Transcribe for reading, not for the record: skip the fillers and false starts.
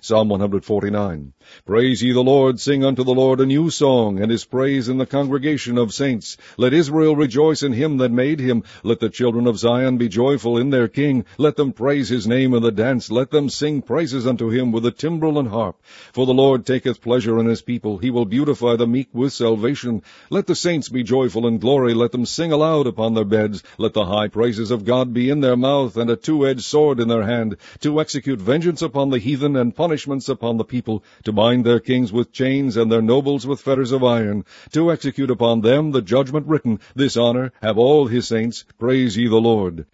Psalm 149. Praise ye the Lord, sing unto the Lord a new song, and his praise in the congregation of saints. Let Israel rejoice in him that made him. Let the children of Zion be joyful in their King. Let them praise his name in the dance. Let them sing praises unto him with the timbrel and harp. For the Lord taketh pleasure in his people. He will beautify the meek with salvation. Let the saints be joyful in glory. Let them sing aloud upon their beds. Let the high praises of God be in their mouth, and a two-edged sword in their hand, to execute vengeance upon the heathen, and punishments upon the people, to bind their kings with chains, and their nobles with fetters of iron, to execute upon them the judgment written. This honor have all his saints. Praise ye the Lord.